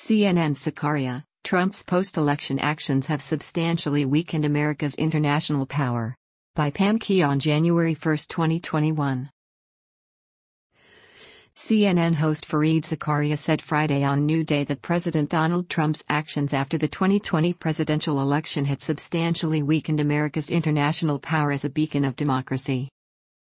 CNN Zakaria, Trump's post-election actions have substantially weakened America's international power. By Pam Key on January 1, 2021. CNN host Fareed Zakaria said Friday on New Day that President Donald Trump's actions after the 2020 presidential election had substantially weakened America's international power as a beacon of democracy.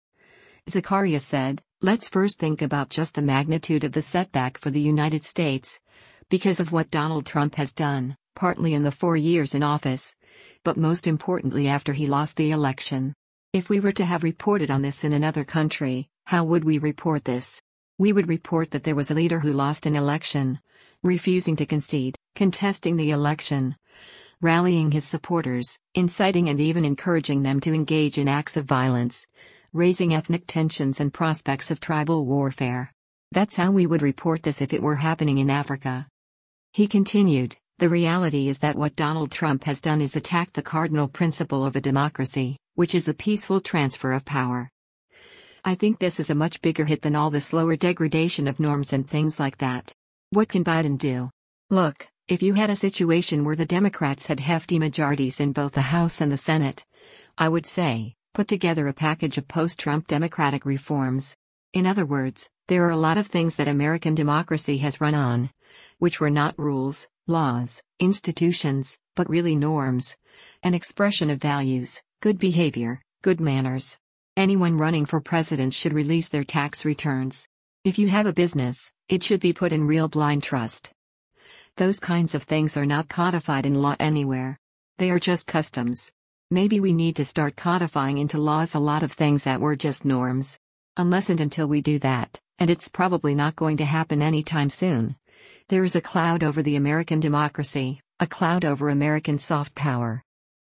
Zakaria said, "Let's first think about just the magnitude of the setback for the United States, because of what Donald Trump has done, partly in the 4 years in office, but most importantly after he lost the election. If we were to have reported on this in another country, how would we report this? We would report that there was a leader who lost an election, refusing to concede, contesting the election, rallying his supporters, inciting and even encouraging them to engage in acts of violence, raising ethnic tensions and prospects of tribal warfare. That's how we would report this if it were happening in Africa." He continued, "The reality is that what Donald Trump has done is attack the cardinal principle of a democracy, which is the peaceful transfer of power. I think this is a much bigger hit than all the slower degradation of norms and things like that. What can Biden do? Look, if you had a situation where the Democrats had hefty majorities in both the House and the Senate, I would say, put together a package of post-Trump democratic reforms. In other words, there are a lot of things that American democracy has run on, which were not rules, laws, institutions, but really norms, an expression of values, good behavior, good manners. Anyone running for president should release their tax returns. If you have a business, it should be put in real blind trust. Those kinds of things are not codified in law anywhere. They are just customs. Maybe we need to start codifying into laws a lot of things that were just norms. Unless and until we do that, and it's probably not going to happen anytime soon, there is a cloud over the American democracy, a cloud over American soft power."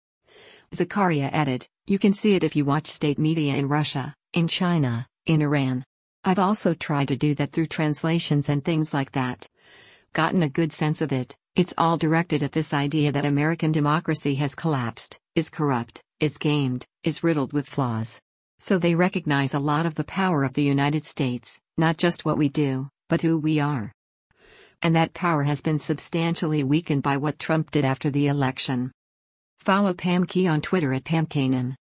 Zakaria added, "You can see it if you watch state media in Russia, in China, in Iran. I've also tried to do that through translations and things like that. Gotten a good sense of it. It's all directed at this idea that American democracy has collapsed, is corrupt, is gamed, is riddled with flaws. So they recognize a lot of the power of the United States, not just what we do, but who we are. And that power has been substantially weakened by what Trump did after the election." Follow Pam Key on Twitter at PamKanan.